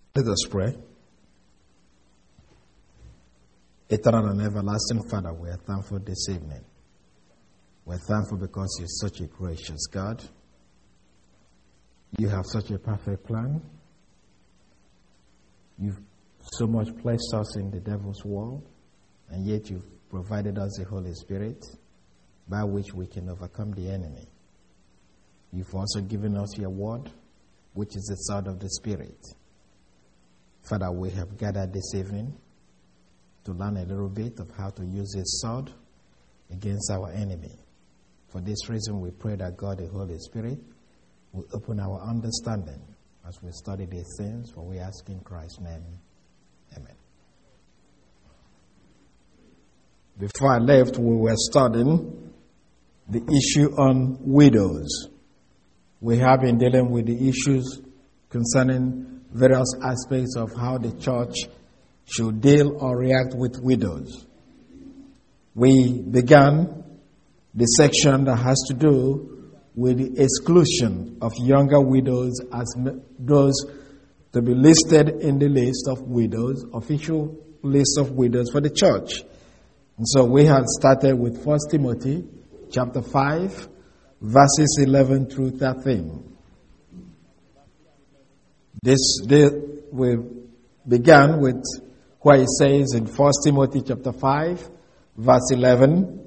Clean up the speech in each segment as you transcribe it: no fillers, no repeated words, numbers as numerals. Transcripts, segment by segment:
Let us pray. Eternal and everlasting Father, we are thankful this evening. We're thankful because you're such a gracious God. You have such a perfect plan. You've so much placed us in the devil's world, and yet you've provided us the Holy Spirit by which we can overcome the enemy. You've also given us your word, which is the sword of the Spirit. Father, we have gathered this evening to learn a little bit of how to use this sword against our enemy. For this reason, we pray that God, the Holy Spirit, will open our understanding as we study these things, for we ask in Christ's name. Amen. Before I left, we were studying the issue on widows. We have been dealing with the issues concerning various aspects of how the church should deal or react with widows. We began the section that has to do with the exclusion of younger widows as those to be listed in the list of widows, official list of widows for the church. And so we had started with 1 Timothy chapter 5, verses 11 through 13. We began with what it says in 1 Timothy chapter 5, verse 11.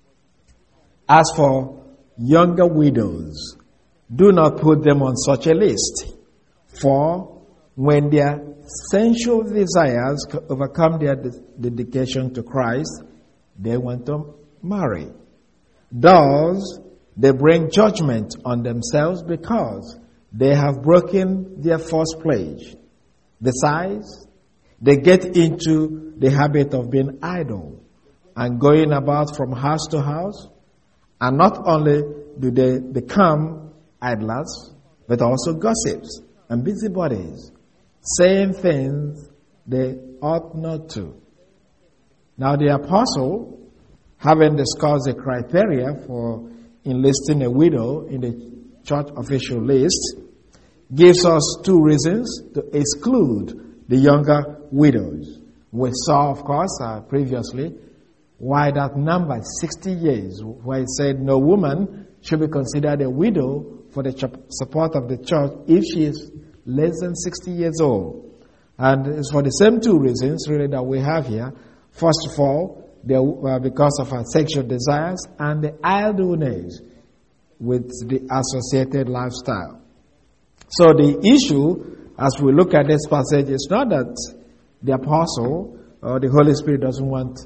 As for younger widows, do not put them on such a list, for when their sensual desires overcome their dedication to Christ, they want to marry. Thus, they bring judgment on themselves because they have broken their first pledge. Besides, they get into the habit of being idle and going about from house to house. And not only do they become idlers, but also gossips and busybodies, saying things they ought not to. Now the apostle, having discussed the criteria for enlisting a widow in the church official list, gives us two reasons to exclude the younger widows. We saw, of course, previously, why that number is 60 years, where it said no woman should be considered a widow for the support of the church if she is less than 60 years old. And it's for the same two reasons, really, that we have here. First of all, because of her sexual desires and the idleness with the associated lifestyle. So the issue, as we look at this passage, is not that the apostle or the Holy Spirit doesn't want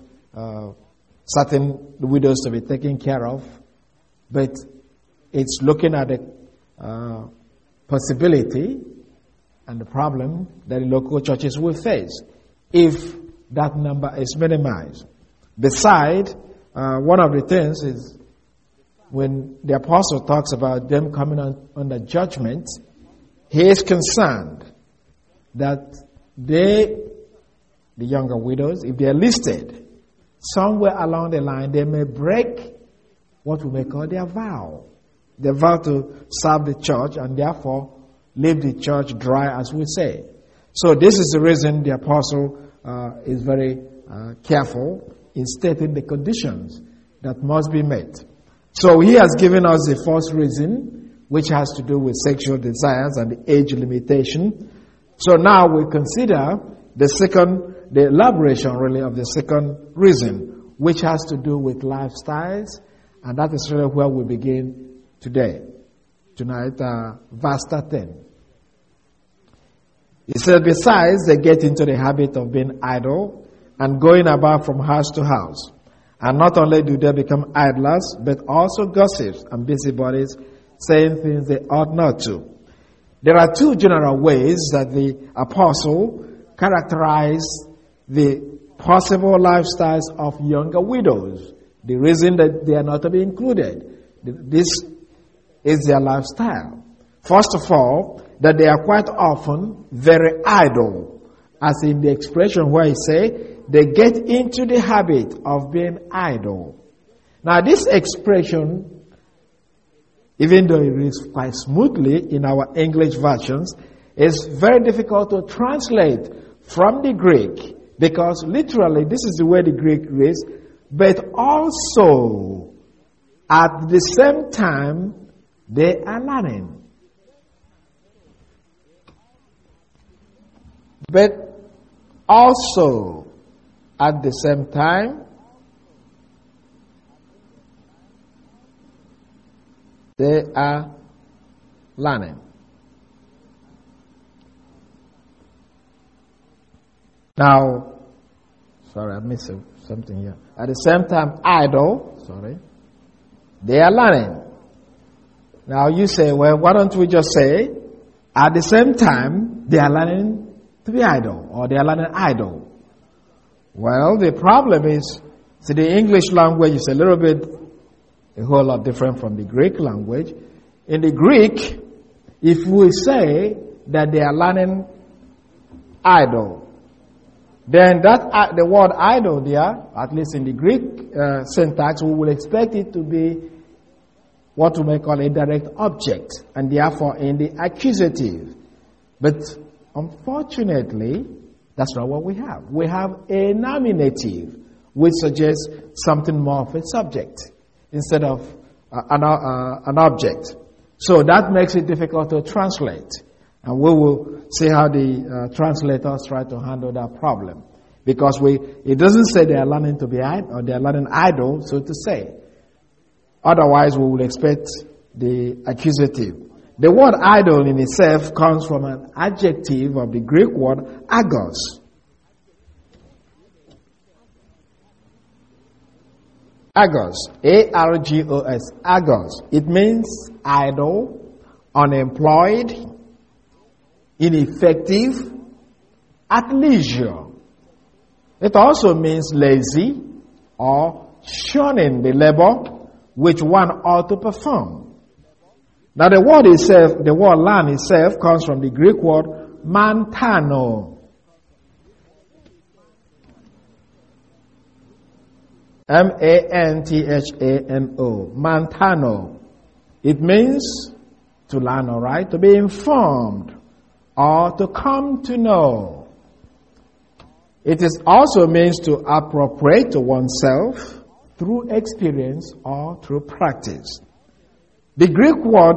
certain widows to be taken care of, but it's looking at the possibility and the problem that the local churches will face if that number is minimized. Besides, one of the things is when the apostle talks about them coming under judgment, he is concerned that the younger widows, if they are listed, somewhere along the line they may break what we may call their vow. They vow to serve the church and therefore leave the church dry, as we say. So this is the reason the apostle is very careful in stating the conditions that must be met. So he has given us the first reason, which has to do with sexual desires and the age limitation. So now we consider the elaboration really of the second reason, which has to do with lifestyles, and that is really where we begin tonight, verse 13. It says, besides, they get into the habit of being idle and going about from house to house. And not only do they become idlers, but also gossips and busybodies, saying things they ought not to. There are two general ways that the apostle characterized the possible lifestyles of younger widows. The reason that they are not to be included. This is their lifestyle. First of all, that they are quite often very idle. As in the expression where he say, they get into the habit of being idle. Now this expression, even though it reads quite smoothly in our English versions, is very difficult to translate from the Greek, because literally this is the way the Greek reads, but also at the same time they are learning. But also at the same time they are learning. Now, sorry, I missed something here. At the same time, they are learning. Now you say, well, why don't we just say, at the same time, they are learning to be idle, or they are learning idle. Well, the problem is, see, the English language is a whole lot different from the Greek language. In the Greek, if we say that they are learning idle, then the word idle there, at least in the Greek syntax, we will expect it to be what we may call a direct object, and therefore in the accusative. But unfortunately, that's not what we have. We have a nominative, which suggests something more of a subject instead of an object. So that makes it difficult to translate. And we will see how the translators try to handle that problem. Because it doesn't say they are learning to be idle, or they are learning idle, so to say. Otherwise, we will expect the accusative. The word idle in itself comes from an adjective of the Greek word agos. Agos. A-R-G-O-S. Agos. It means idle, unemployed, ineffective, at leisure. It also means lazy or shunning the labor which one ought to perform. Now the word learn itself comes from the Greek word mantano. M-A-N-T-H-A-N-O. Mantano. It means to learn, all right, to be informed or to come to know. It also means to appropriate to oneself through experience or through practice. The Greek word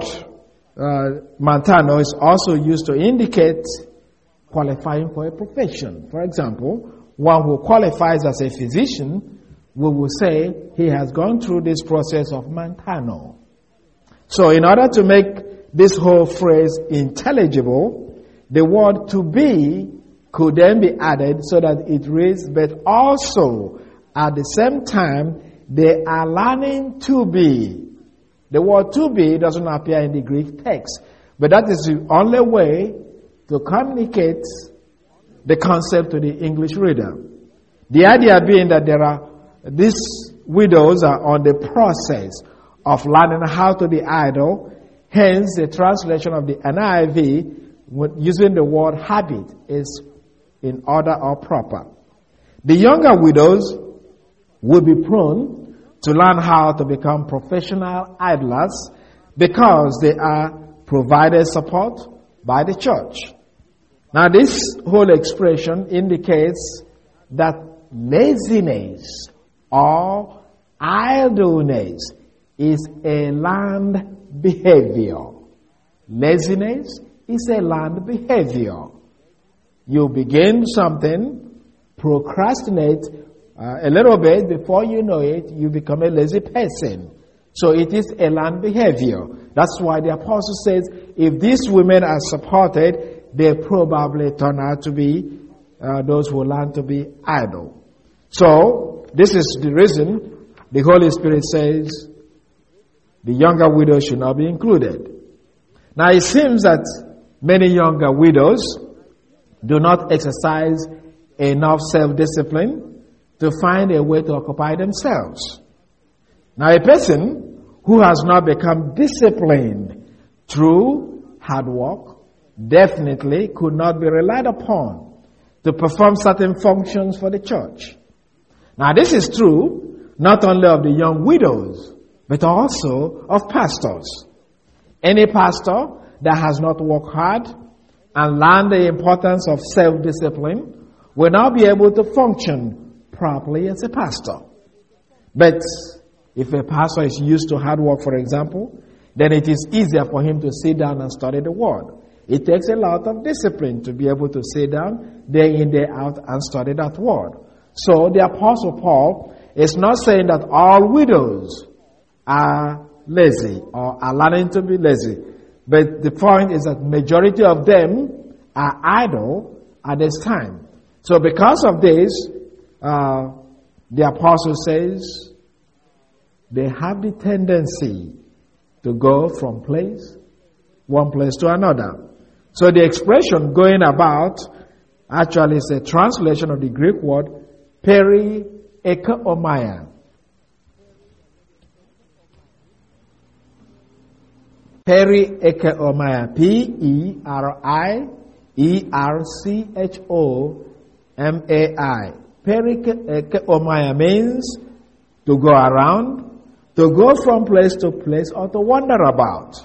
mantano is also used to indicate qualifying for a profession. For example, one who qualifies as a physician, we will say he has gone through this process of mantano. So in order to make this whole phrase intelligible, the word to be could then be added so that it reads, but also at the same time they are learning to be. The word to be doesn't appear in the Greek text, but that is the only way to communicate the concept to the English reader. The idea being that these widows are on the process of learning how to be idle, hence the translation of the NIV using the word habit is in order or proper. The younger widows will be prone to learn how to become professional idlers because they are provided support by the church. Now this whole expression indicates that laziness or idleness is a learned behavior. Laziness is a learned behavior. You begin something, procrastinate a little bit, before you know it, you become a lazy person. So it is a learned behavior. That's why the apostle says, if these women are supported, they probably turn out to be those who learn to be idle. So this is the reason the Holy Spirit says the younger widows should not be included. Now it seems that many younger widows do not exercise enough self-discipline to find a way to occupy themselves. Now a person who has not become disciplined through hard work definitely could not be relied upon to perform certain functions for the church. Now this is true not only of the young widows, but also of pastors. Any pastor that has not worked hard and learn the importance of self-discipline will not be able to function properly as a pastor. But if a pastor is used to hard work, for example, then it is easier for him to sit down and study the Word. It takes a lot of discipline to be able to sit down day in, day out and study that Word. So the Apostle Paul is not saying that all widows are lazy or are learning to be lazy. But the point is that majority of them are idle at this time. So because of this, the apostle says they have the tendency to go from one place to another. So the expression going about actually is a translation of the Greek word periekeomai. Periekeomai. Periekerchomai. Periekeomai means to go around, to go from place to place, or to wander about.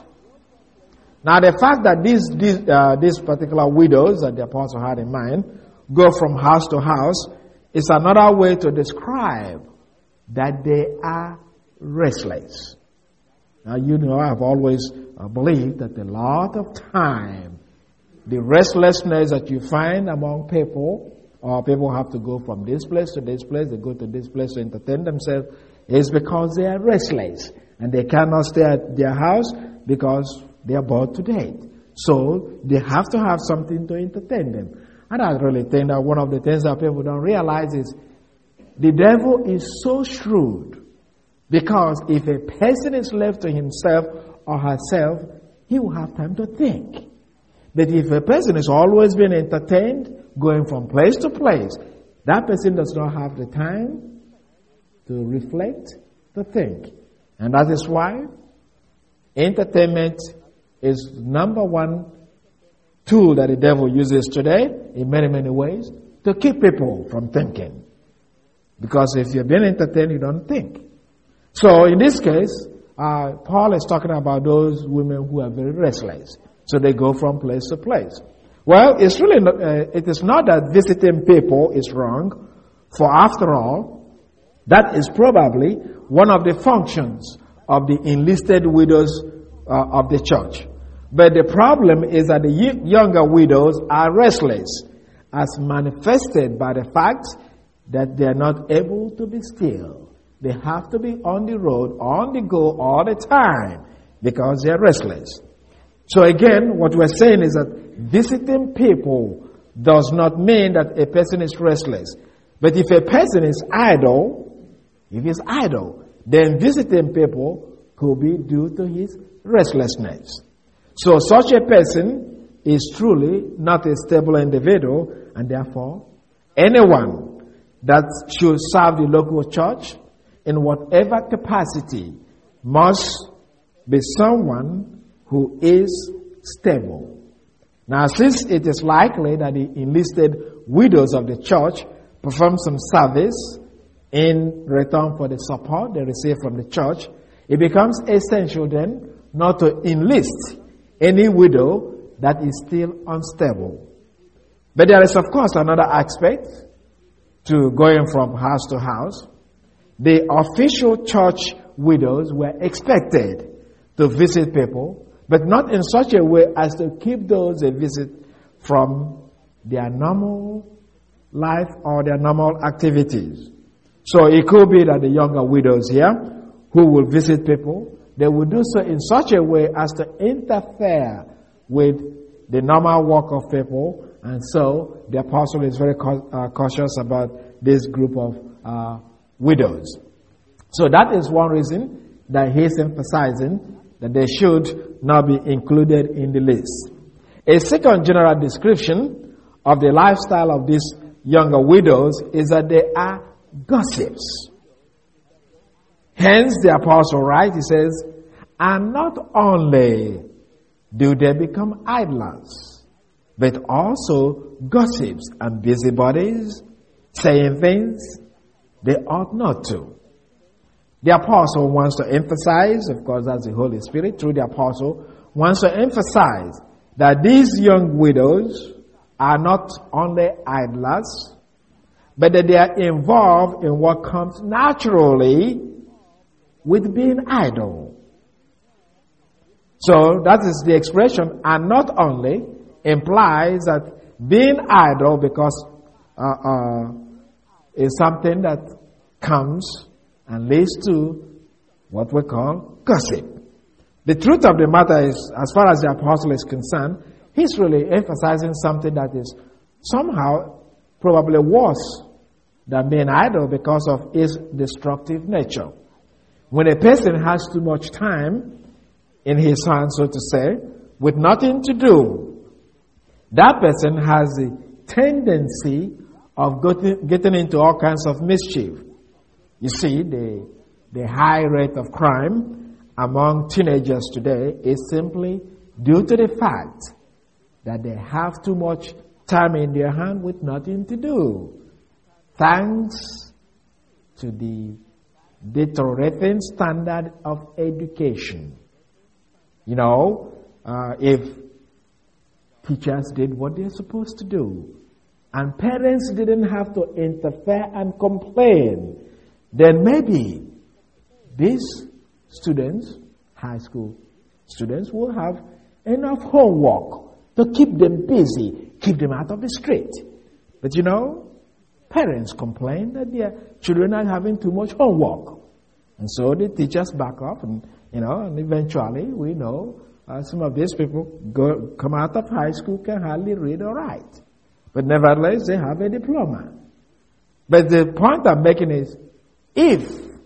Now the fact that these particular widows that the apostle had in mind go from house to house is another way to describe that they are restless. Now you know I've always believed that a lot of time the restlessness that you find among people, or people have to go from this place to this place, they go to this place to entertain themselves, is because they are restless and they cannot stay at their house because they are bored to death. So they have to have something to entertain them. And I really think that one of the things that people don't realize is the devil is so shrewd, because if a person is left to himself or herself, he will have time to think. But if a person is always being entertained, going from place to place, that person does not have the time to reflect, to think. And that is why entertainment is number one tool that the devil uses today in many, many ways to keep people from thinking. Because if you're being entertained, you don't think. So in this case, Paul is talking about those women who are very restless. So they go from place to place. Well, it's really not, it is not that visiting people is wrong, for after all, that is probably one of the functions of the enlisted widows of the church. But the problem is that the younger widows are restless, as manifested by the fact that they are not able to be still. They have to be on the road, on the go all the time, because they are restless. So again, what we're saying is that visiting people does not mean that a person is restless. But if a person is idle, then visiting people could be due to his restlessness. So such a person is truly not a stable individual, and therefore anyone that should serve the local church in whatever capacity must be someone who is stable. Now, since it is likely that the enlisted widows of the church perform some service in return for the support they receive from the church, it becomes essential then not to enlist any widow that is still unstable. But there is, of course, another aspect to going from house to house. The official church widows were expected to visit people, but not in such a way as to keep those they visit from their normal life or their normal activities. So it could be that the younger widows here who will visit people, they will do so in such a way as to interfere with the normal work of people, and so the apostle is very cautious about this group of widows. So that is one reason that he is emphasizing that they should not be included in the list. A second general description of the lifestyle of these younger widows is that they are gossips. Hence the apostle writes, he says, and not only do they become idlers, but also gossips and busybodies, saying things they ought not to. The apostle wants to emphasize, of course that's the Holy Spirit through the apostle, wants to emphasize that these young widows are not only idlers, but that they are involved in what comes naturally with being idle. So that is the expression, and not only implies that being idle because is something that comes and leads to what we call gossip. The truth of the matter is, as far as the apostle is concerned, he's really emphasizing something that is somehow probably worse than being idle because of its destructive nature. When a person has too much time in his hands, so to say, with nothing to do, that person has the tendency of getting into all kinds of mischief. You see, the high rate of crime among teenagers today is simply due to the fact that they have too much time in their hand with nothing to do. Thanks to the deteriorating standard of education. You know, if teachers did what they're supposed to do, and parents didn't have to interfere and complain, then maybe these students, high school students, will have enough homework to keep them busy, keep them out of the street. But you know, parents complain that their children are having too much homework. And so the teachers back off, and and eventually we know some of these people come out of high school, can hardly read or write. But nevertheless, they have a diploma. But the point I'm making is, if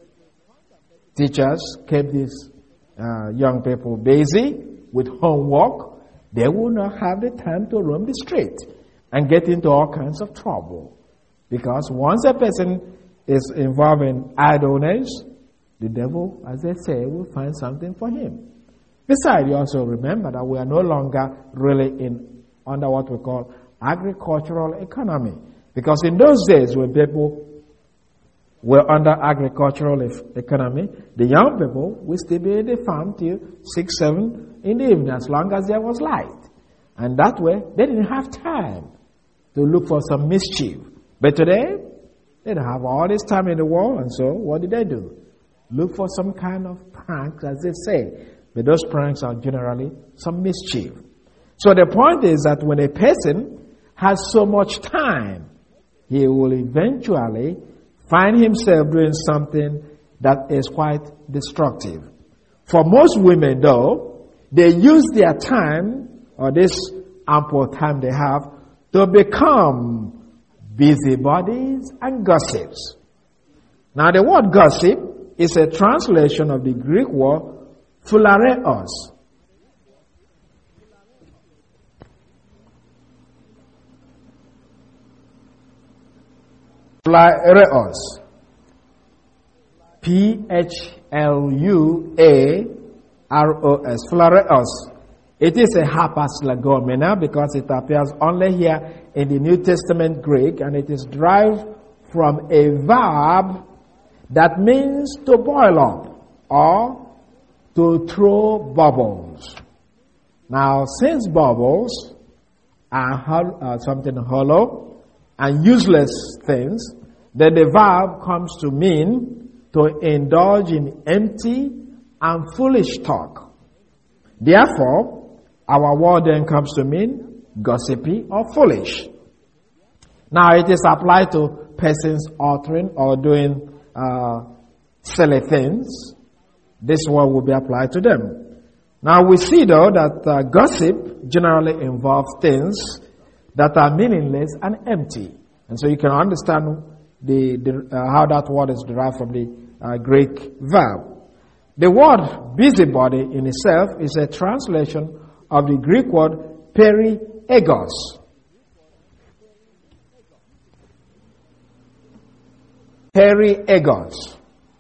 teachers kept these young people busy with homework, they will not have the time to roam the street and get into all kinds of trouble. Because once a person is involved in idleness, the devil, as they say, will find something for him. Besides, you also remember that we are no longer really under what we call agricultural economy. Because in those days when people were under agricultural economy, the young people will still be in the farm till 6, 7 in the evening, as long as there was light. And that way, they didn't have time to look for some mischief. But today, they don't have all this time in the world, and so what did they do? Look for some kind of pranks, as they say. But those pranks are generally some mischief. So the point is that when a person has so much time, he will eventually find himself doing something that is quite destructive. For most women, though, they use their time, or this ample time they have, to become busybodies and gossips. Now, the word gossip is a translation of the Greek word phulareos. Phulareos. Phluaros. Phulareos. It is a hapas legomena because it appears only here in the New Testament Greek, and it is derived from a verb that means to boil up or to throw bubbles. Now, since bubbles are something hollow and useless things, then the verb comes to mean to indulge in empty and foolish talk. Therefore, our word then comes to mean gossipy or foolish. Now, it is applied to persons uttering or doing silly things. This word will be applied to them. Now, we see though that gossip generally involves things that are meaningless and empty. And so you can understand how that word is derived from the Greek verb. The word busybody in itself is a translation of the Greek word periegos. Periegos.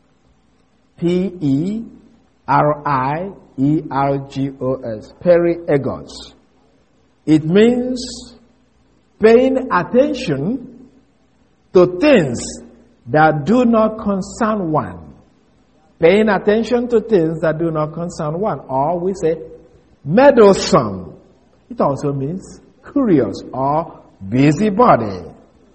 P-E-R-I-E-R-G-O-S. Periegos. It means paying attention to things that do not concern one. Paying attention to things that do not concern one. Or we say meddlesome. It also means curious or busybody.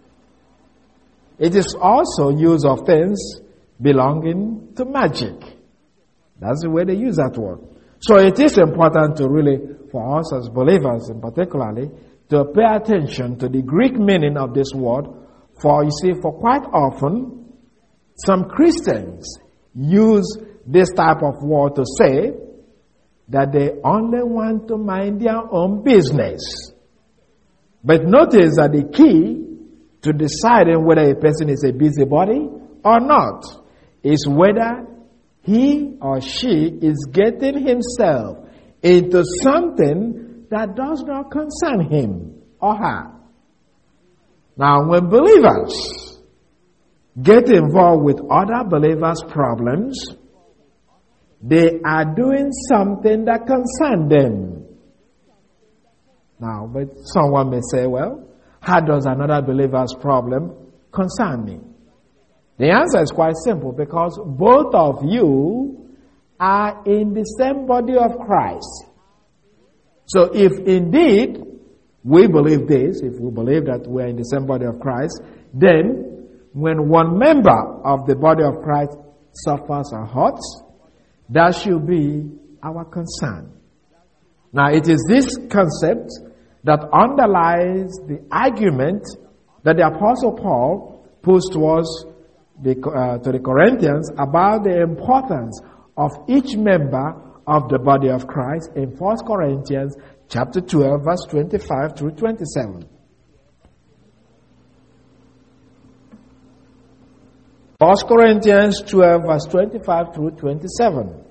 It is also use of things belonging to magic. That's the way they use that word. So it is important to really, for us as believers in particularly, to pay attention to the Greek meaning of this word. For you see, for quite often, some Christians use this type of word to say that they only want to mind their own business. But notice that the key to deciding whether a person is a busybody or not is whether he or she is getting himself into something that does not concern him or her. Now, when believers get involved with other believers' problems, they are doing something that concerns them. Now, but someone may say, well, how does another believer's problem concern me? The answer is quite simple, because both of you are in the same body of Christ. So if indeed we believe this, if we believe that we are in the same body of Christ, then when one member of the body of Christ suffers or hurts, that should be our concern. Now, it is this concept that underlies the argument that the Apostle Paul puts towards to the Corinthians about the importance of each member of the body of Christ in 1 Corinthians chapter 12, verse 25 through 27. 1 Corinthians 12, verse 25 through 27.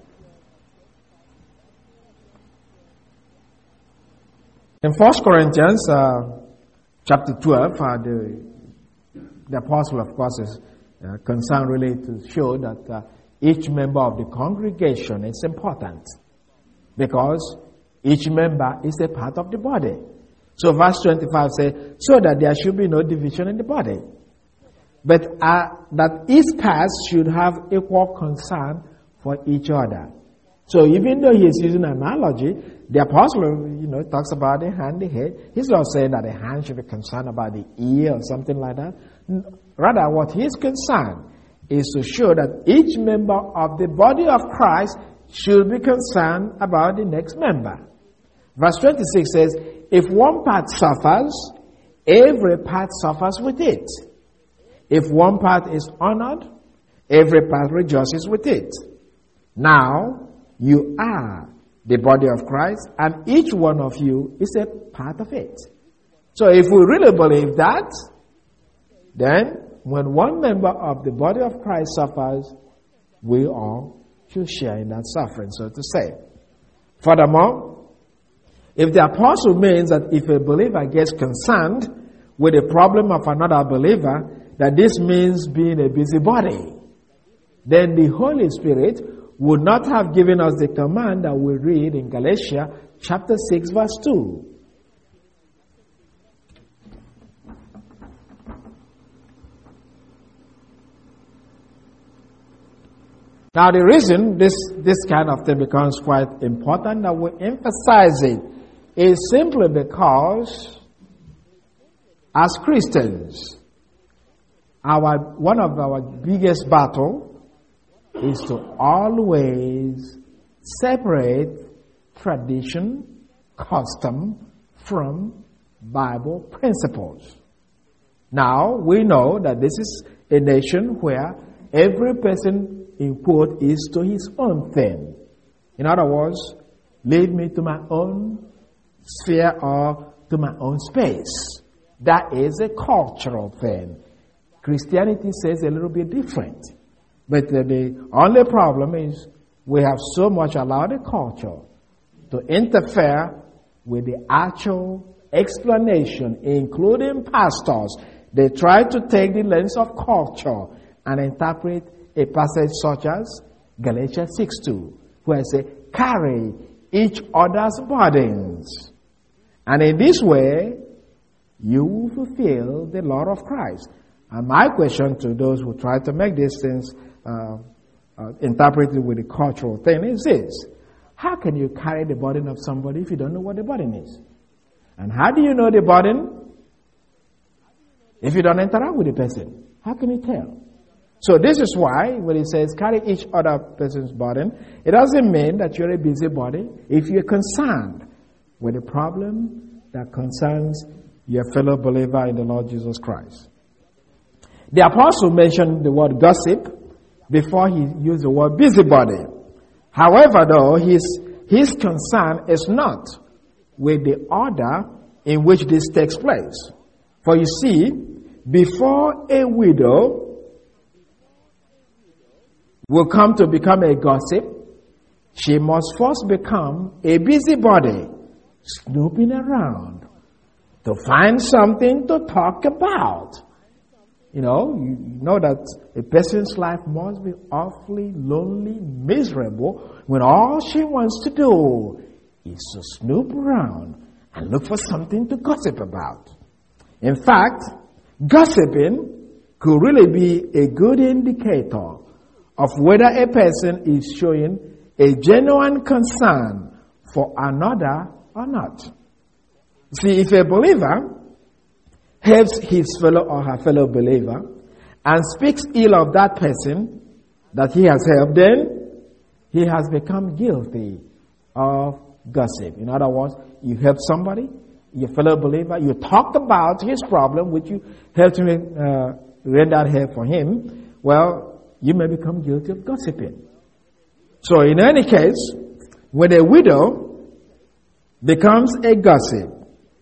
In 1 Corinthians chapter 12, the apostle, of course, is concerned really to show that each member of the congregation is important, because each member is a part of the body. So verse 25 says, so that there should be no division in the body, but that each part should have equal concern for each other. So even though he is using an analogy, the apostle, talks about the hand, the head. He's not saying that the hand should be concerned about the ear or something like that. Rather, what he is concerned is to show that each member of the body of Christ should be concerned about the next member. Verse 26 says, if one part suffers, every part suffers with it. If one part is honored, every part rejoices with it. Now, you are the body of Christ, and each one of you is a part of it. So if we really believe that, then when one member of the body of Christ suffers, we all should share in that suffering, so to say. Furthermore, if the apostle means that if a believer gets concerned with the problem of another believer, that this means being a busybody, then the Holy Spirit would not have given us the command that we read in Galatians chapter 6, verse 2. Now, the reason this kind of thing becomes quite important that we emphasize it is simply because, as Christians, one of our biggest battles is to always separate tradition, custom from Bible principles. Now, we know that this is a nation where every person, in quote, is to his own thing. In other words, leave me to my own sphere or to my own space. That is a cultural thing. Christianity says a little bit different. But the only problem is we have so much allowed the culture to interfere with the actual explanation, including pastors. They try to take the lens of culture and interpret a passage such as Galatians 6:2, where it says, carry each other's burdens. And in this way, you will fulfill the law of Christ. And my question to those who try to make these things interpreted with the cultural thing is this: how can you carry the burden of somebody if you don't know what the burden is? And how do you know the burden? If you don't interact with the person, how can you tell? So this is why when it says carry each other person's burden, it doesn't mean that you're a busybody. If you're concerned with a problem that concerns your fellow believer in the Lord Jesus Christ. The apostle mentioned the word gossip before he used the word busybody. However, though, his concern is not with the order in which this takes place. For you see, before a widow will come to become a gossip, she must first become a busybody, snooping around to find something to talk about. You know that a person's life must be awfully lonely, miserable, when all she wants to do is to snoop around and look for something to gossip about. In fact, gossiping could really be a good indicator of whether a person is showing a genuine concern for another or not. See, if a believer helps his fellow or her fellow believer and speaks ill of that person that he has helped, then he has become guilty of gossip. In other words, you help somebody, your fellow believer, you talked about his problem, which you helped him render help for him. Well, you may become guilty of gossiping. So in any case, when a widow becomes a gossip,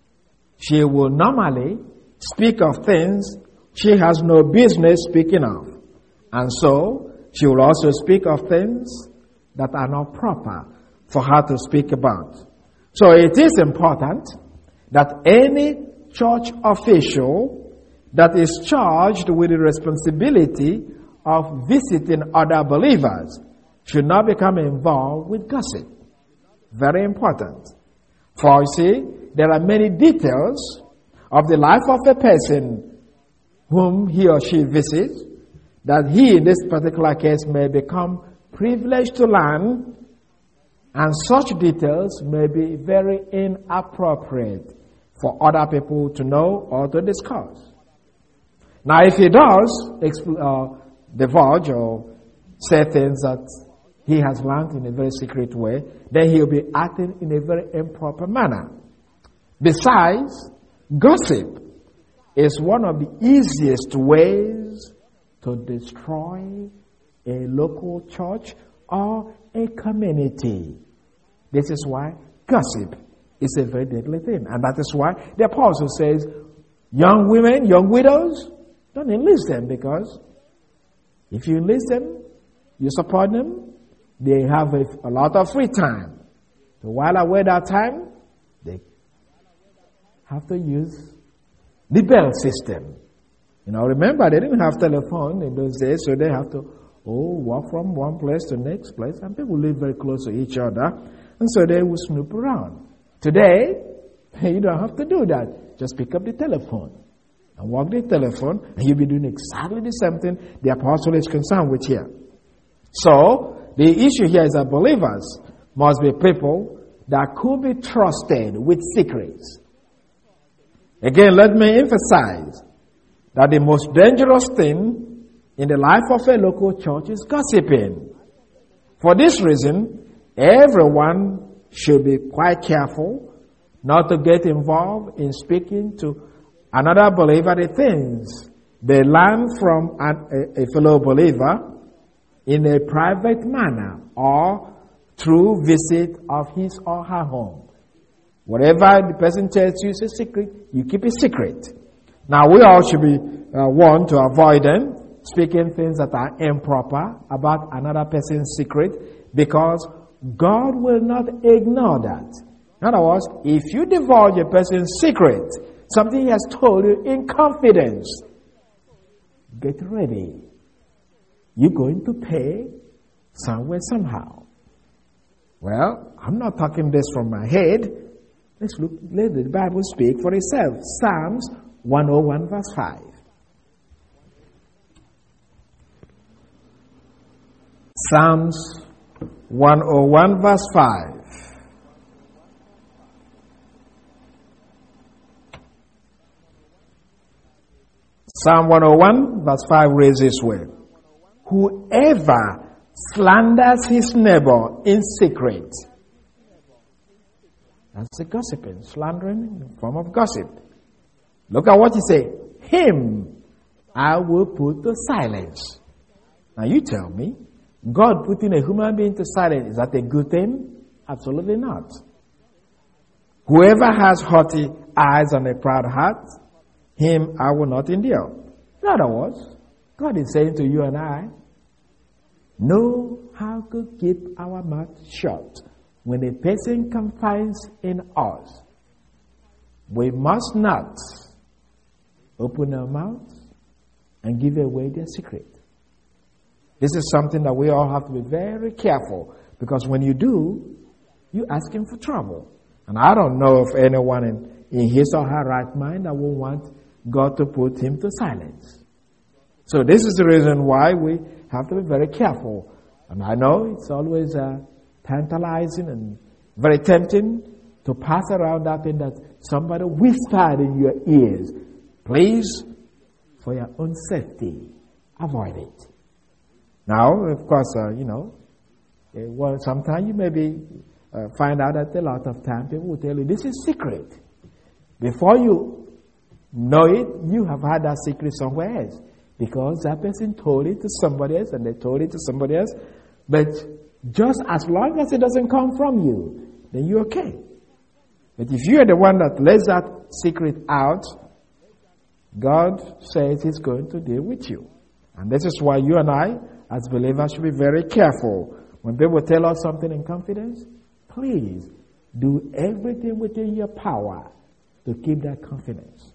she will normally speak of things she has no business speaking of. And so, she will also speak of things that are not proper for her to speak about. So it is important that any church official that is charged with the responsibility of visiting other believers should not become involved with gossip. Very important. For you see, there are many details of the life of a person whom he or she visits that he, in this particular case, may become privileged to learn, and such details may be very inappropriate for other people to know or to discuss. Now, if he does divulge or say things that he has learned in a very secret way, then he will be acting in a very improper manner. Besides, gossip is one of the easiest ways to destroy a local church or a community. This is why gossip is a very deadly thing. And that is why the apostle says, young women, young widows, don't enlist them, because if you enlist them, you support them, they have a lot of free time. So while away that time, they have to use the bell system. Remember, they didn't have telephone in those days, so they have to walk from one place to the next place, and people live very close to each other, and so they will snoop around. Today, you don't have to do that. Just pick up the telephone and walk the telephone, and you'll be doing exactly the same thing the apostle is concerned with here. So, the issue here is that believers must be people that could be trusted with secrets. Again, let me emphasize that the most dangerous thing in the life of a local church is gossiping. For this reason, everyone should be quite careful not to get involved in speaking to another believer the things they learn from a fellow believer in a private manner or through visit of his or her home. Whatever the person tells you is a secret, you keep it secret. Now, we all should be warned to avoid them speaking things that are improper about another person's secret, because God will not ignore that. In other words, if you divulge a person's secret, something he has told you in confidence, get ready. You're going to pay somewhere, somehow. Well, I'm not talking this from my head. Let the Bible speak for itself. Psalms 101 verse 5. Psalms 101 verse 5. Psalm 101 verse 5 reads this way. Whoever slanders his neighbor in secret. That's the gossiping, slandering in the form of gossip. Look at what he said. Him I will put to silence. Now you tell me, God putting a human being to silence, is that a good thing? Absolutely not. Whoever has haughty eyes and a proud heart, him I will not endure. In other words, God is saying to you and I, know how to keep our mouth shut. When a person confides in us, we must not open our mouths and give away their secret. This is something that we all have to be very careful, because when you do, you ask him for trouble. And I don't know of anyone in his or her right mind that will want God to put him to silence. So this is the reason why we have to be very careful. And I know it's always tantalizing and very tempting to pass around that thing that somebody whispered in your ears. Please, for your own safety, avoid it. Now, of course, sometimes you maybe find out that a lot of times people will tell you, this is secret. Before you know it, you have had that secret somewhere else. Because that person told it to somebody else and they told it to somebody else. But just as long as it doesn't come from you, then you're okay. But if you are the one that lets that secret out, God says he's going to deal with you. And this is why you and I, as believers, should be very careful. When people tell us something in confidence, please do everything within your power to keep that confidence.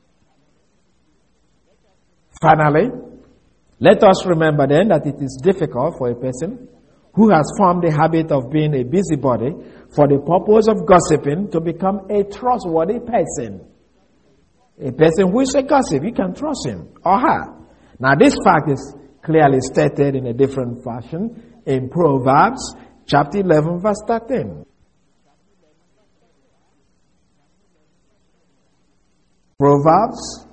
Finally, let us remember then that it is difficult for a person who has formed the habit of being a busybody for the purpose of gossiping to become a trustworthy person. A person who is a gossip, you can trust him or her. Now this fact is clearly stated in a different fashion in Proverbs chapter 11 verse 13. Proverbs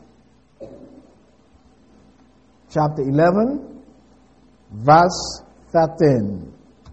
chapter 11 verse 13.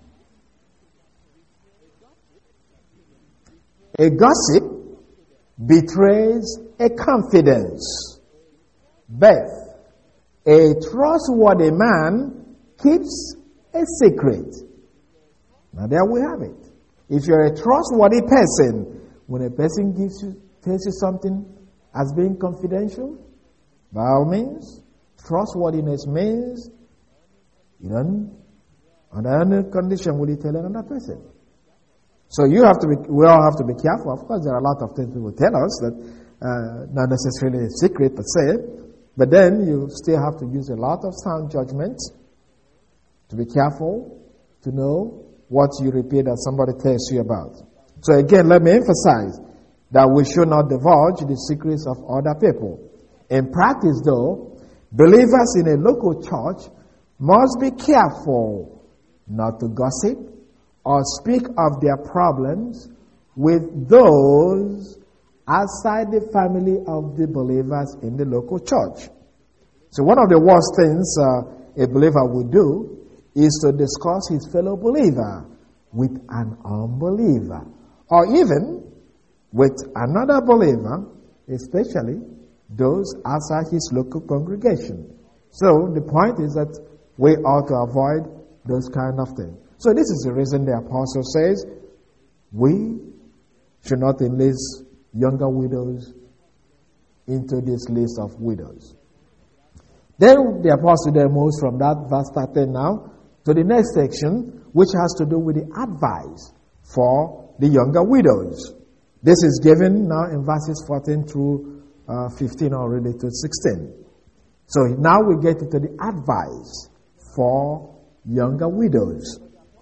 A gossip betrays a confidence, but a trustworthy man keeps a secret. Now there we have it. If you're a trustworthy person, when a person tells you something as being confidential, by all means, trustworthiness means you don't, under any condition will you tell another person. So we all have to be careful. Of course, there are a lot of things people tell us that not necessarily a secret per se, but then you still have to use a lot of sound judgment to be careful to know what you repeat that somebody tells you about. So again, let me emphasize that we should not divulge the secrets of other people. In practice, though, believers in a local church must be careful not to gossip or speak of their problems with those outside the family of the believers in the local church. So one of the worst things a believer would do is to discuss his fellow believer with an unbeliever, or even with another believer, especially those outside his local congregation. So the point is that we ought to avoid those kind of things. So this is the reason the apostle says we should not enlist younger widows into this list of widows. Then the apostle then moves from that verse 13 now to the next section, which has to do with the advice for the younger widows. This is given now in verses 14 through 15 already to 16. So now we get into the advice for younger widows.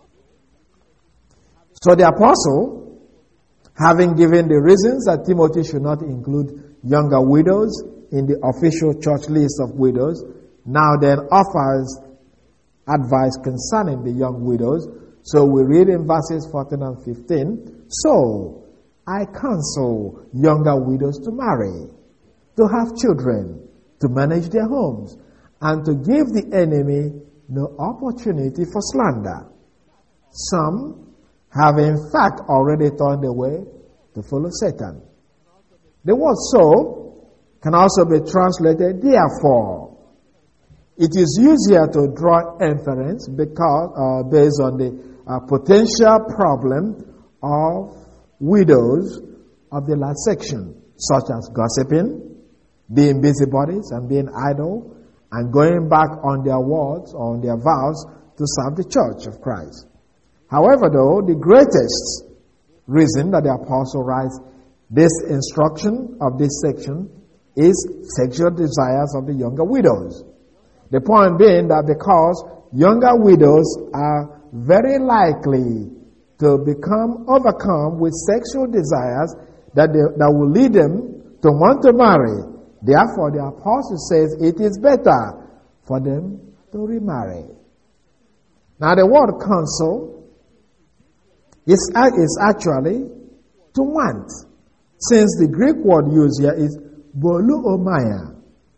So the apostle, having given the reasons that Timothy should not include younger widows in the official church list of widows, now then offers advice concerning the young widows. So we read in verses 14 and 15, so I counsel younger widows to marry, to have children, to manage their homes, and to give the enemy no opportunity for slander. Some have in fact already turned away to follow Satan. The word so can also be translated therefore. It is easier to draw inference because based on the potential problem of widows of the last section, such as gossiping, being busybodies and being idle, and going back on their words or on their vows to serve the church of Christ. However, though, the greatest reason that the apostle writes this instruction of this section is sexual desires of the younger widows. The point being that because younger widows are very likely to become overcome with sexual desires that will lead them to want to marry. Therefore, the apostle says it is better for them to remarry. Now, the word counsel is actually to want, since the Greek word used here is boluomaya.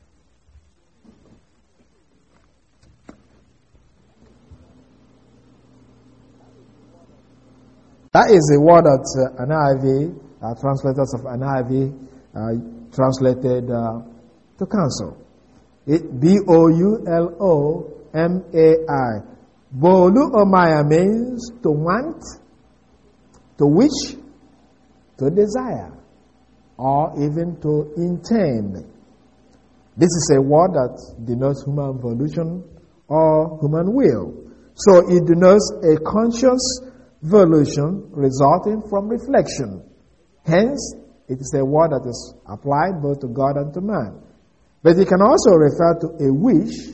That is the word that NIV, translators of NIV, translated to counsel. Boluomai. Boluomaya means to want, to wish, to desire, or even to intend. This is a word that denotes human volition or human will. So it denotes a conscious volition resulting from reflection. Hence, it is a word that is applied both to God and to man. But it can also refer to a wish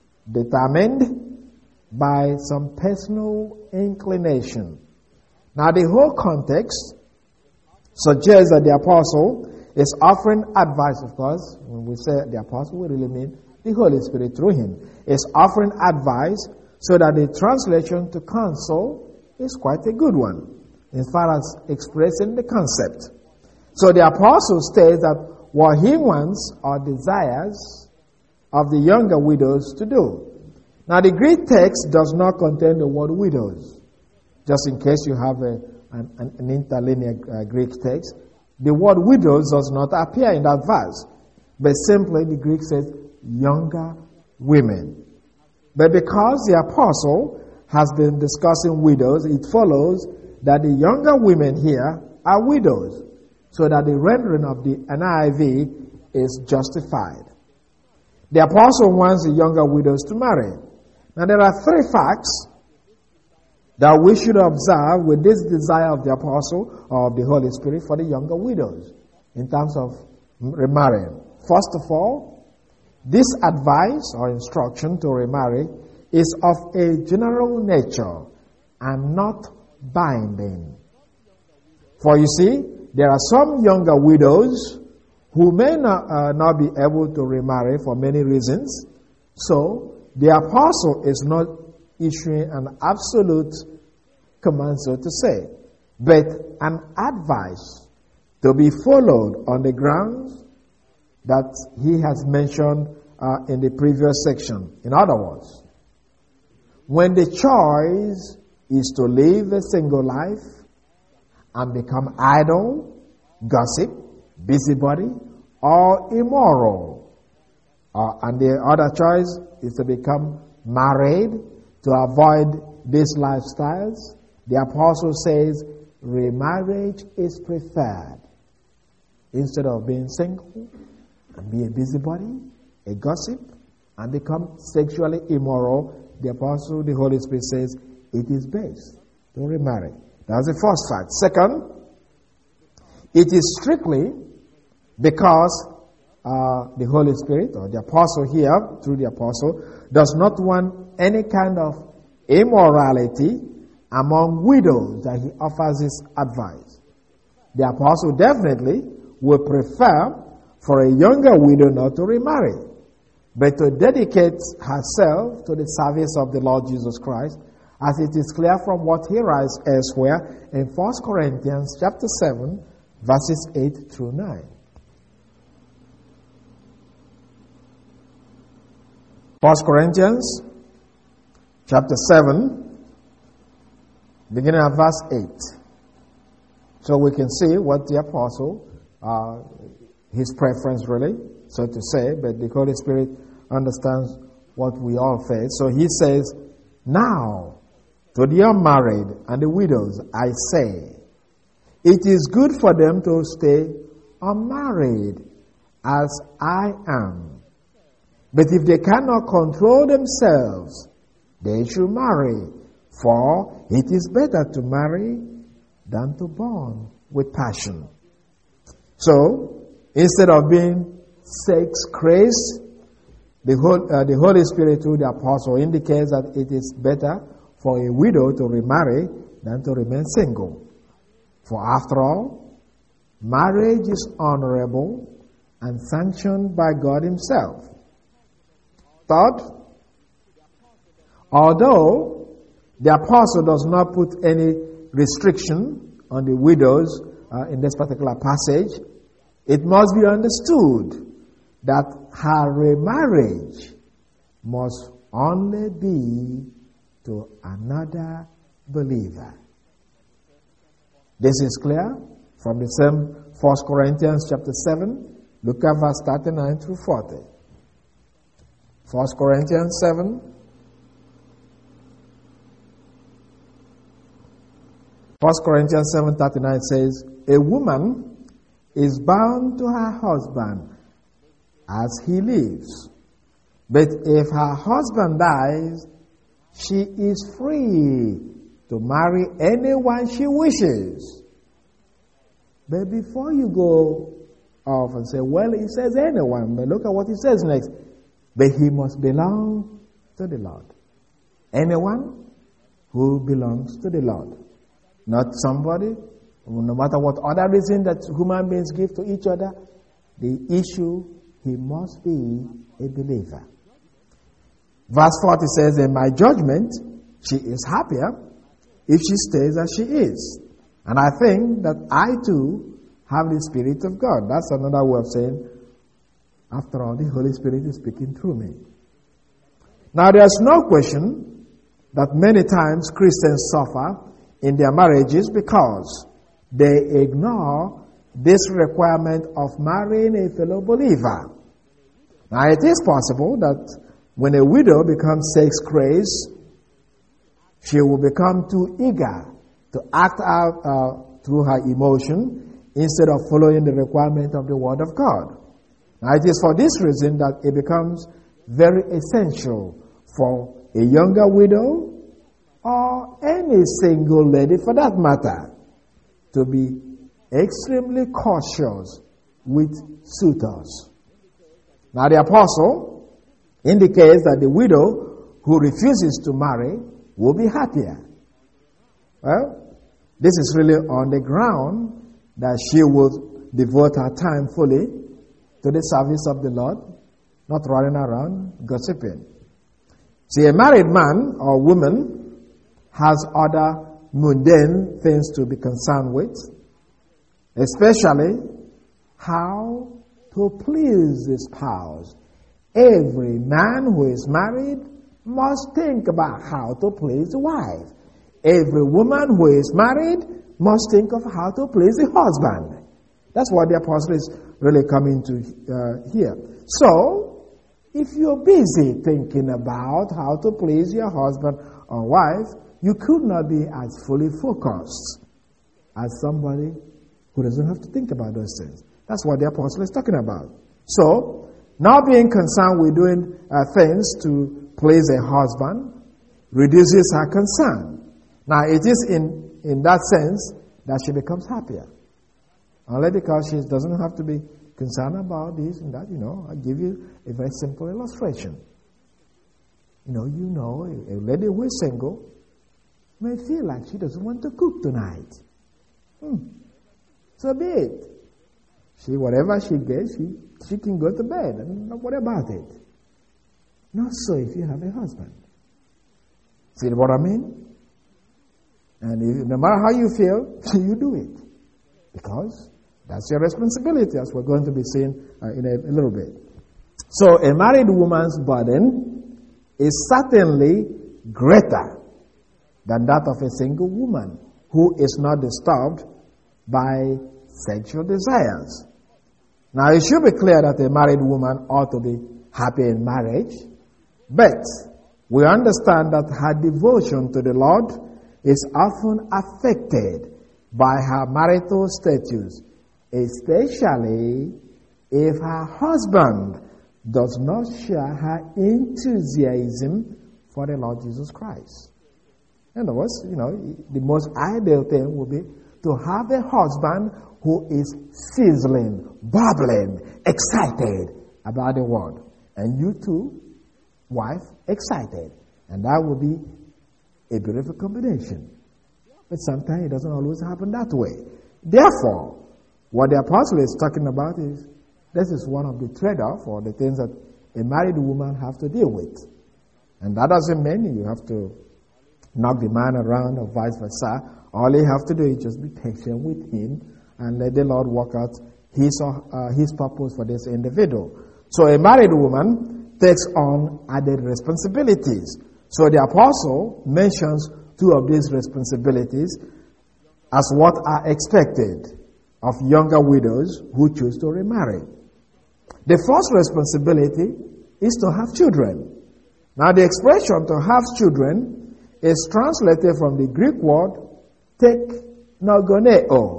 determined by some personal inclination. Now, the whole context suggests that the apostle is offering advice, of course. When we say the apostle, we really mean the Holy Spirit through him. Is offering advice so that the translation to counsel is quite a good one, as far as expressing the concept. So the apostle states that what he wants or desires of the younger widows to do. Now, the Greek text does not contain the word widows. Just in case you have an interlinear Greek text, the word widows does not appear in that verse, but simply the Greek says younger women. But because the apostle has been discussing widows, it follows that the younger women here are widows, so that the rendering of the NIV is justified. The apostle wants the younger widows to marry. Now, there are three facts that we should observe with this desire of the apostle or of the Holy Spirit for the younger widows in terms of remarrying. First of all, this advice or instruction to remarry is of a general nature and not binding. For you see, there are some younger widows who may not be able to remarry for many reasons. So, the apostle is not issuing an absolute command, so to say, but an advice to be followed on the grounds that he has mentioned in the previous section. In other words, when the choice is to live a single life and become idle, gossip, busybody, or immoral, and the other choice is to become married to avoid these lifestyles, the apostle says remarriage is preferred. Instead of being single and be a busybody, a gossip, and become sexually immoral, the apostle, the Holy Spirit says it is best to remarry. That's the first fact. Second, it is strictly because the Holy Spirit, or the apostle here, through the apostle, does not want any kind of immorality among widows that he offers his advice. The apostle definitely would prefer for a younger widow not to remarry, but to dedicate herself to the service of the Lord Jesus Christ, as it is clear from what he writes elsewhere in 1 Corinthians chapter 7, verses 8 through 9. 1 Corinthians chapter 7, beginning at verse 8. So we can see what the apostle, his preference really, so to say, but the Holy Spirit understands what we all face. So he says, now, to the unmarried and the widows, I say, it is good for them to stay unmarried, as I am. But if they cannot control themselves, they should marry, for it is better to marry than to burn with passion. So, instead of being sex crazed, the Holy Spirit through the apostle indicates that it is better for a widow to remarry than to remain single. For after all, marriage is honorable and sanctioned by God Himself. Third, although the apostle does not put any restriction on the widows in this particular passage, it must be understood that her remarriage must only be to another believer. This is clear from the same 1 Corinthians chapter 7. Look at verse 39 through 40. 1 Corinthians 7. 1 Corinthians 7:39 says, a woman is bound to her husband as he lives. But if her husband dies, she is free to marry anyone she wishes. But before you go off and say, well, it says anyone, but look at what it says next. But he must belong to the Lord. Anyone who belongs to the Lord. Not somebody, no matter what other reason that human beings give to each other, the issue, he must be a believer. Verse 40 says, in my judgment, she is happier if she stays as she is. And I think that I too have the Spirit of God. That's another way of saying, after all, the Holy Spirit is speaking through me. Now, there's no question that many times Christians suffer in their marriages because they ignore this requirement of marrying a fellow believer. Now, it is possible that when a widow becomes sex crazed, she will become too eager to act out through her emotion instead of following the requirement of the Word of God. Now, it is for this reason that it becomes very essential for a younger widow or any single lady for that matter to be extremely cautious with suitors. Now, the apostle indicates that the widow who refuses to marry will be happier. Well, this is really on the ground that she will devote her time fully to the service of the Lord, not running around gossiping. See, a married man or woman has other mundane things to be concerned with, especially how to please his spouse. Every man who is married must think about how to please the wife. Every woman who is married must think of how to please the husband. That's what the apostle is really coming to here. So, if you're busy thinking about how to please your husband or wife, you could not be as fully focused as somebody who doesn't have to think about those things. That's what the apostle is talking about. So, not being concerned with doing things to please a husband reduces her concern. Now, it is in that sense that she becomes happier. Only because she doesn't have to be concerned about this and that, I'll give you a very simple illustration. A lady who is single may feel like she doesn't want to cook tonight. So be it. Whatever she gets, she can go to bed and not worry about it. Not so if you have a husband. See what I mean? And no matter how you feel, you do it. Because that's your responsibility, as we're going to be seeing in a little bit. So a married woman's burden is certainly greater than that of a single woman who is not disturbed by sexual desires. Now, it should be clear that a married woman ought to be happy in marriage, but we understand that her devotion to the Lord is often affected by her marital status, especially if her husband does not share her enthusiasm for the Lord Jesus Christ. In other words, the most ideal thing would be to have a husband who is sizzling, bubbling, excited about the word. And you too, wife, excited. And that would be a beautiful combination. But sometimes it doesn't always happen that way. Therefore, what the apostle is talking about is, this is one of the trade-off or the things that a married woman have to deal with. And that doesn't mean you have to knock the man around or vice versa. All you have to do is just be patient with him and let the Lord work out his purpose for this individual. So a married woman takes on added responsibilities. So the apostle mentions two of these responsibilities as what are expected of younger widows who choose to remarry. The first responsibility is to have children. Now the expression to have children is translated from the Greek word teknogoneo.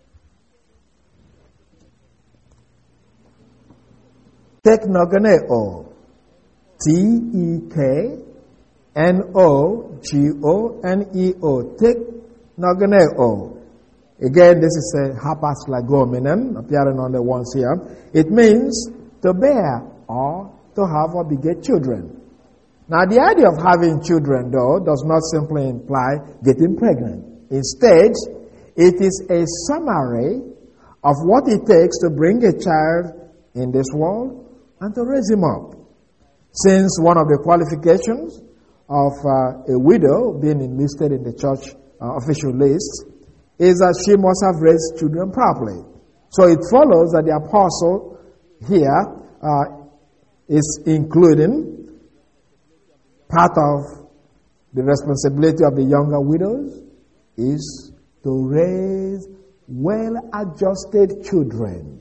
Teknogoneo. Teknogoneo. Teknogoneo. Again, this is a hapas legomenon, appearing only once here. It means to bear or to have or beget children. Now, the idea of having children, though, does not simply imply getting pregnant. Instead, it is a summary of what it takes to bring a child in this world and to raise him up. Since one of the qualifications of a widow being enlisted in the church official list is that she must have raised children properly. So it follows that the apostle here is including part of the responsibility of the younger widows is to raise well-adjusted children.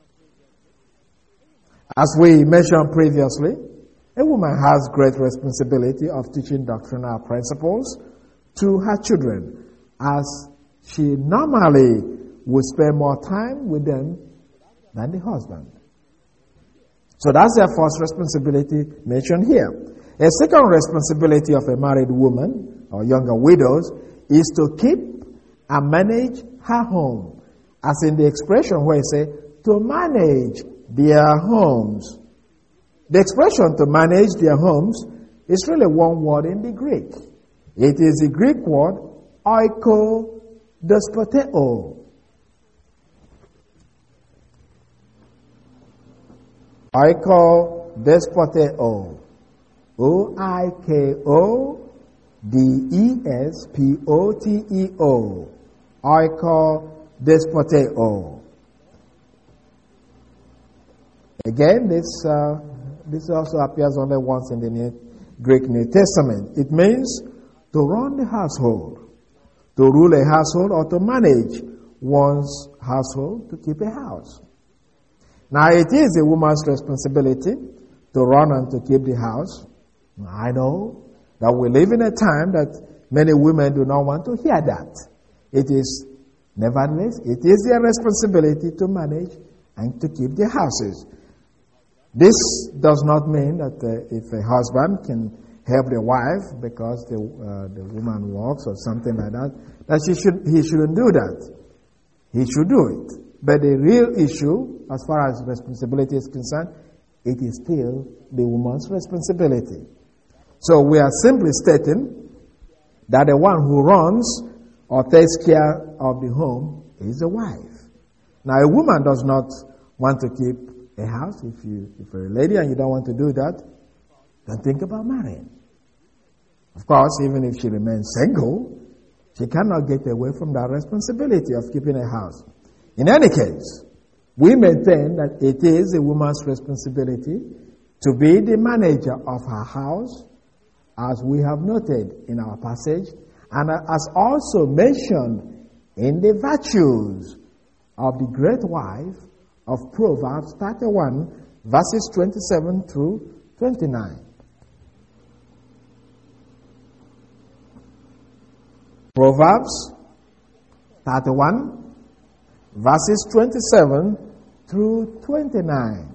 As we mentioned previously, a woman has great responsibility of teaching doctrinal principles to her children, as she normally would spend more time with them than the husband. So that's their first responsibility mentioned here. A second responsibility of a married woman or younger widows is to keep and manage her home. As in the expression where it says, to manage their homes. The expression to manage their homes is really one word in the Greek. It is the Greek word oikodospoteo. Oikodospoteo. O-I-K-O-D-E-S-P-O-T-E-O. Oikodospoteo. Again, this also appears only once in the Greek New Testament. It means to run the household, to rule a household, or to manage one's household, to keep a house. Now, it is a woman's responsibility to run and to keep the house. I know that we live in a time that many women do not want to hear that. It is, nevertheless, it is their responsibility to manage and to keep their houses. This does not mean that if a husband can help the wife because the woman works or something like that, that he shouldn't do that. He should do it. But the real issue, as far as responsibility is concerned, it is still the woman's responsibility. So we are simply stating that the one who runs or takes care of the home is the wife. Now, a woman does not want to keep a house. If you're a lady and you don't want to do that, then think about marrying. Of course, even if she remains single, she cannot get away from that responsibility of keeping a house. In any case, we maintain that it is a woman's responsibility to be the manager of her house as we have noted in our passage, and as also mentioned in the virtues of the great wife of Proverbs 31, verses 27 through 29. Proverbs 31, verses 27 through 29.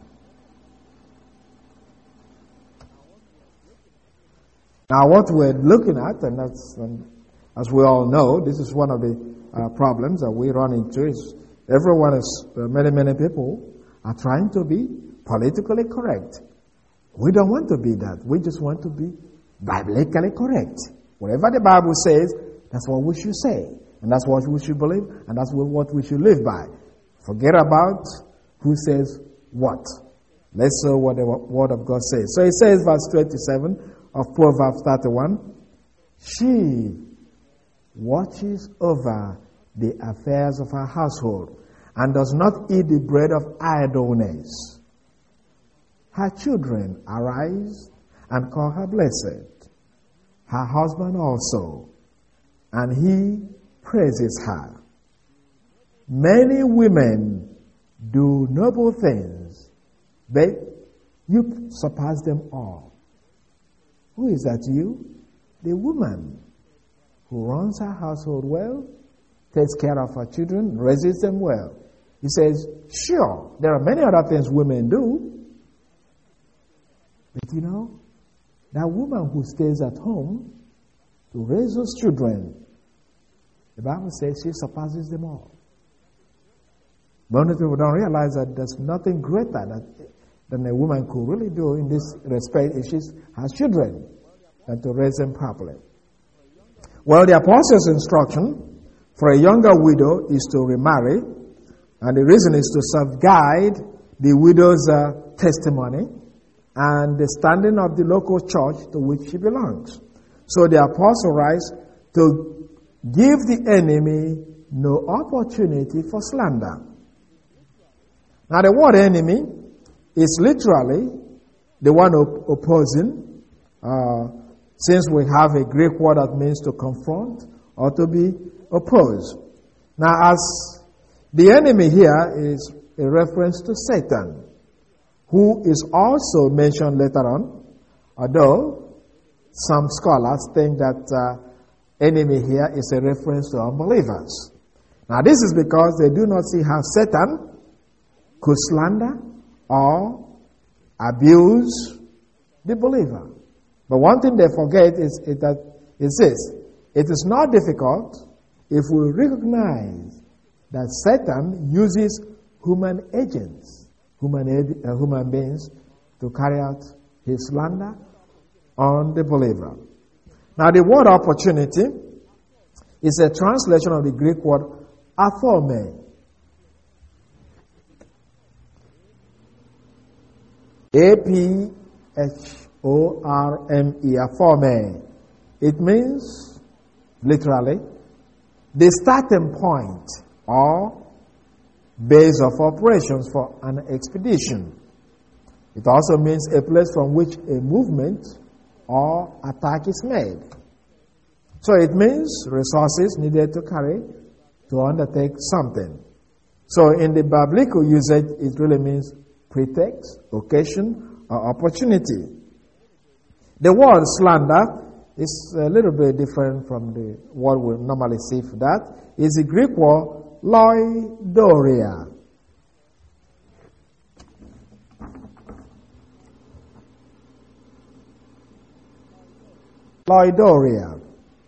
Now, what we're looking at, and that's, as we all know, this is one of the problems that we run into, is many people are trying to be politically correct. We don't want to be that. We just want to be biblically correct. Whatever the Bible says, that's what we should say. And that's what we should believe. And that's what we should live by. Forget about who says what. Let's see what the Word of God says. So it says, verse 27 of Proverbs 31, she watches over the affairs of her household and does not eat the bread of idleness. Her children arise and call her blessed, her husband also, and he praises her. Many women do noble things, but you surpass them all. Who is that you? The woman who runs her household well, takes care of her children, raises them well. He says, sure, there are many other things women do, but that woman who stays at home to raise those children, the Bible says she surpasses them all. But many people don't realize that there's nothing greater than a woman could really do in this respect if she has children than to raise them properly. Well, the apostle's instruction for a younger widow is to remarry, and the reason is to safeguard the widow's testimony and the standing of the local church to which she belongs. So the apostle writes to give the enemy no opportunity for slander. Now the word enemy is literally the one opposing, since we have a Greek word that means to confront or to be opposed. Now as the enemy here is a reference to Satan, who is also mentioned later on, although some scholars think that enemy here is a reference to unbelievers. Now this is because they do not see how Satan could slander or abuse the believer. But one thing they forget is that it is not difficult if we recognize that Satan uses human agents, human beings, to carry out his slander on the believer. Now the word opportunity is a translation of the Greek word aphorme. A-P-H-O-R-M-E, aphorme. It means, literally, the starting point or base of operations for an expedition. It also means a place from which a movement or attack is made. So it means resources needed to undertake something. So in the biblical usage, it really means pretext, occasion, or opportunity. The word slander is a little bit different from the word we normally see for that. It's the Greek word loidoria. Loidoria.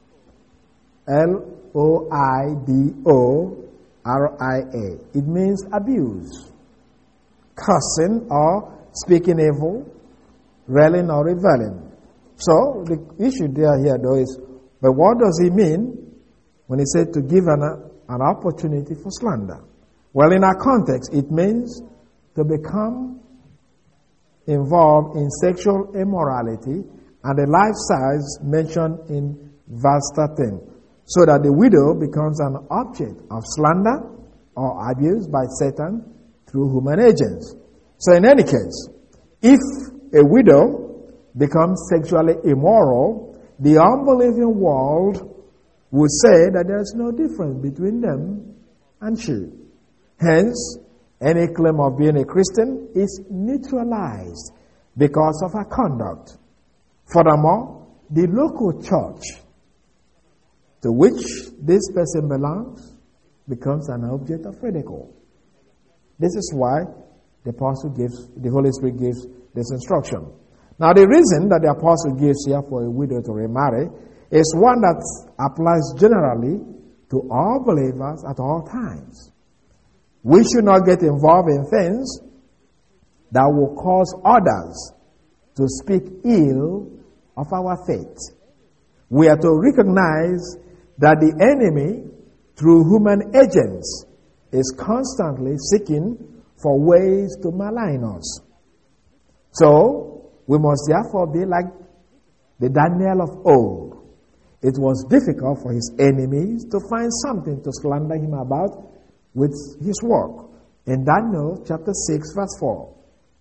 L-O-I-D-O-R-I-A. It means abuse, cursing or speaking evil, railing or reveling. So the issue here though is, but what does he mean when he said to give an opportunity for slander? Well, in our context, it means to become involved in sexual immorality and the lifestyles mentioned in verse 13, so that the widow becomes an object of slander or abuse by Satan through human agents. So in any case, if a widow becomes sexually immoral, the unbelieving world would say that there is no difference between them and she. Hence, any claim of being a Christian is neutralized because of her conduct. Furthermore, the local church to which this person belongs becomes an object of ridicule. This is why the Holy Spirit gives this instruction. Now, the reason that the apostle gives here for a widow to remarry is one that applies generally to all believers at all times. We should not get involved in things that will cause others to speak ill of our faith. We are to recognize that the enemy, through human agents, is constantly seeking for ways to malign us. So, we must therefore be like the Daniel of old. It was difficult for his enemies to find something to slander him about with his work. In Daniel chapter 6 verse 4.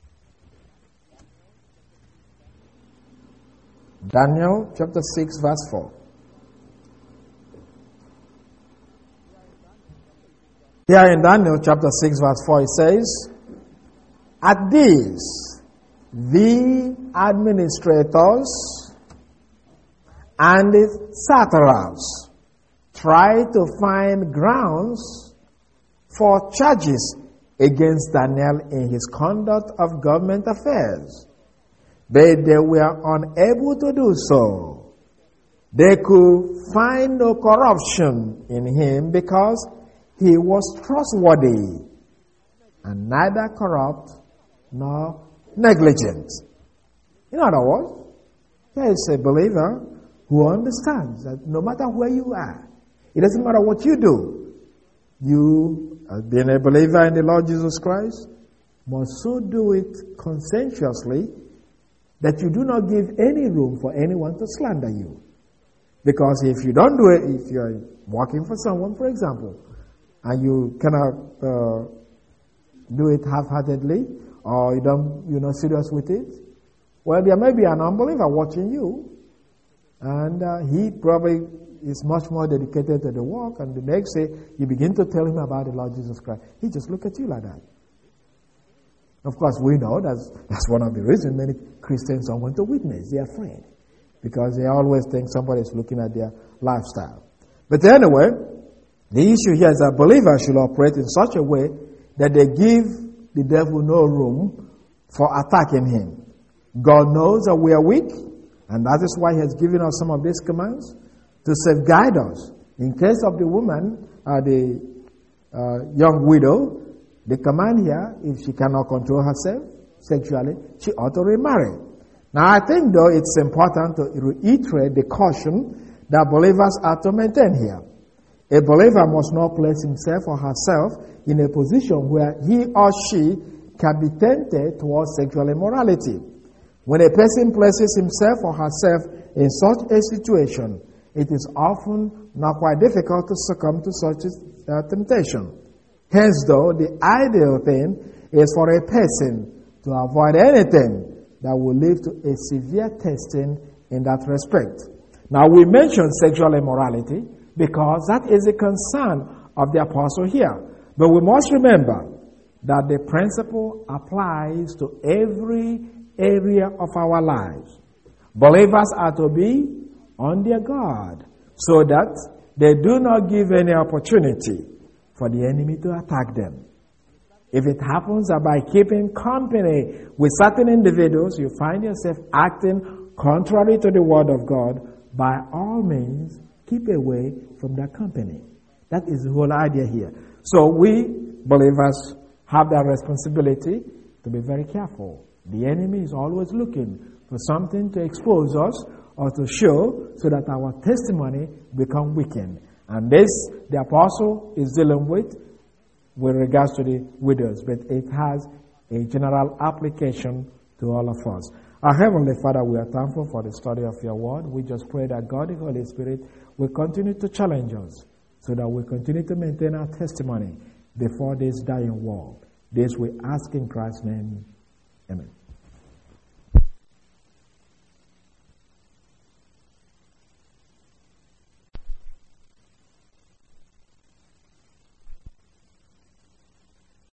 Daniel chapter 6 verse 4. Here in Daniel chapter 6 verse 4 it says, "At this, the administrators and the satraps try to find grounds for charges against Daniel in his conduct of government affairs. But they were unable to do so. They could find no corruption in him because he was trustworthy and neither corrupt nor negligent." In other words, there is a believer who understands that no matter where you are, it doesn't matter what you do, you, as being a believer in the Lord Jesus Christ, must so do it conscientiously that you do not give any room for anyone to slander you. Because if you don't do it, if you're working for someone, for example, and you cannot do it half-heartedly, or you're not serious with it, well, there may be an unbeliever watching you, and he probably is much more dedicated to the work, and the next day you begin to tell him about the Lord Jesus Christ. He just look at you like that. Of course, we know that's one of the reasons many Christians don't want to witness. They're afraid because they always think somebody is looking at their lifestyle. But anyway, the issue here is that believers should operate in such a way that they give the devil no room for attacking him. God knows that we are weak, and that is why he has given us some of these commands to safeguard us. In case of the woman, the young widow, the command here, if she cannot control herself sexually, she ought to remarry. Now, I think, though, it's important to reiterate the caution that believers are to maintain here. A believer must not place himself or herself in a position where he or she can be tempted towards sexual immorality. When a person places himself or herself in such a situation, it is often not quite difficult to succumb to such a temptation. Hence, though, the ideal thing is for a person to avoid anything that will lead to a severe testing in that respect. Now, we mentioned sexual immorality because that is a concern of the apostle here. But we must remember that the principle applies to every area of our lives. Believers are to be on their guard so that they do not give any opportunity for the enemy to attack them. If it happens that by keeping company with certain individuals, you find yourself acting contrary to the word of God, by all means, keep away from that company. That is the whole idea here. So we, believers, have that responsibility to be very careful. The enemy is always looking for something to expose us or to show so that our testimony become weakened. And this, the apostle is dealing with regards to the widows, but it has a general application to all of us. Our Heavenly Father, we are thankful for the study of your word. We just pray that God, the Holy Spirit, will continue to challenge us so that we continue to maintain our testimony before this dying world. This we ask in Christ's name. Amen.